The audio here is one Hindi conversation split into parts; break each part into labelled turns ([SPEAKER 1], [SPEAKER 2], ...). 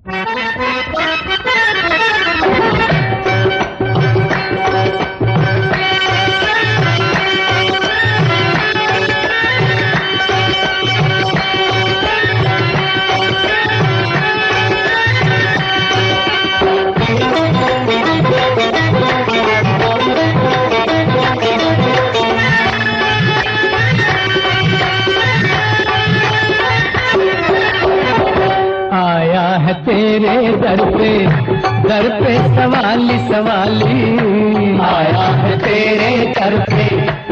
[SPEAKER 1] तेरे दर पे सवाली सवाली आया है तेरे दर पे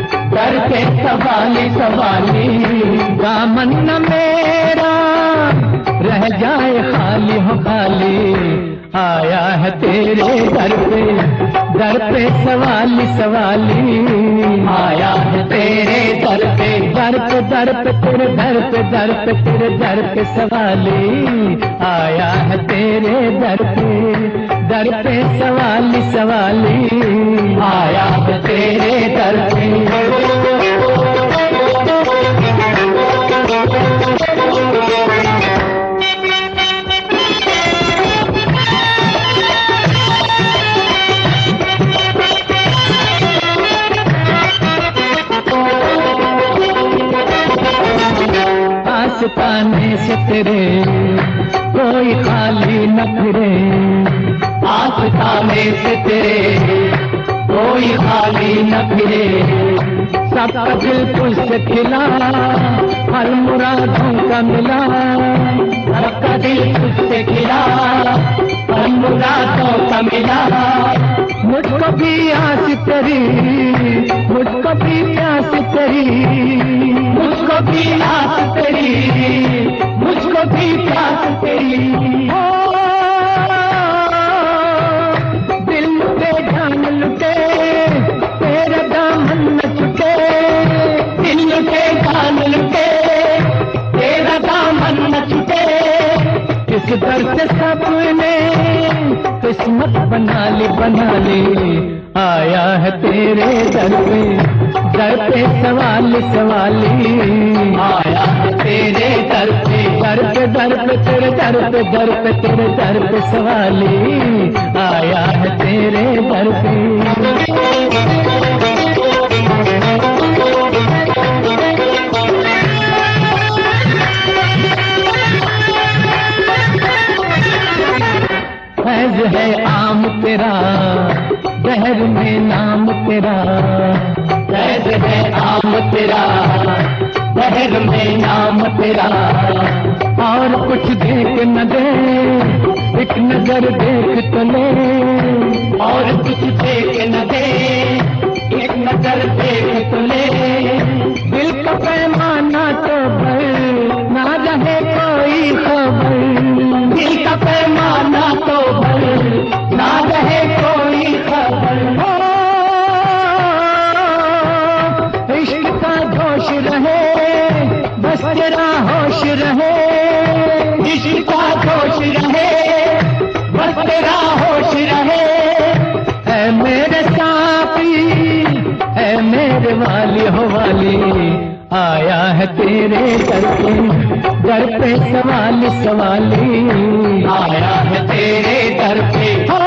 [SPEAKER 1] सवाली सवाली। दामन न मेरा रह जाए खाली हो खाली, आया है तेरे दर पे सवाली सवाली। आया है तेरे दर पे तेरे दर पे सवाली। आया है तेरे दर पे सवाली सवाली। आया है तेरे दर पे। आस्ताने से तेरे कोई खाली न फिरे, आस्ताने से तेरे कोई खाली न फिरे। सबका दिल तुझसे खिला, हर मुरादों का मिला। सबका दिल तुझसे खिला, हर मुरादों का मिला। मुझको भी आस तेरी, मुझको भी प्यास तेरी, मुझको भी आस तेरी, मुझको भी प्यास तेरी। दिल लुटे जान लुटे, तेरा दामन न छूटे। दिल लुटे जान लुटे, तेरा दामन न छूटे। इस दर से सबने किस्मत बना ली। आया है तेरे दर पे सवाली सवाली। आया है तेरे दर पे तेरे दर पे सवाली। आया है तेरे दर पे। फैज़ है आम तेरा, बहर में नाम तेरा। फैज़ है आम तेरा, बहर में नाम तेरा। और कुछ देख न दे, एक नजर देख तो ले। और कुछ देख न दे, एक नजर देख तो ले। दिल का पैमाना तो भर ना रहे कोई खबर। दिल का पैमाना तो भर ना रहे कोई खबर। इश्क का जोश रहे, बस तेरा होश रहे। इश्क का जोश रहे, बस तेरा होश रहे। ऐ मेरे साथी, ऐ मेरे वाली हो वाली। आया है तेरे दर पे सवाली सवाली। आया है तेरे दर पे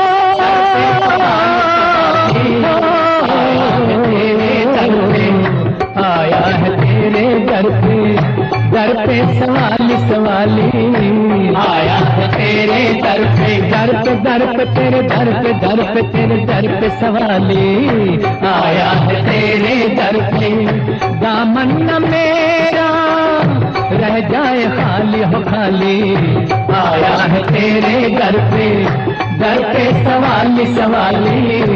[SPEAKER 1] आया है तेरे दर पे सवाली सवाली। आया है तेरे दर पे तेरे दर पे सवाली। आया है तेरे दर पे। दामन न मेरा रह जाए खाली हो खाली। आया है तेरे दर पे सवाली सवाली।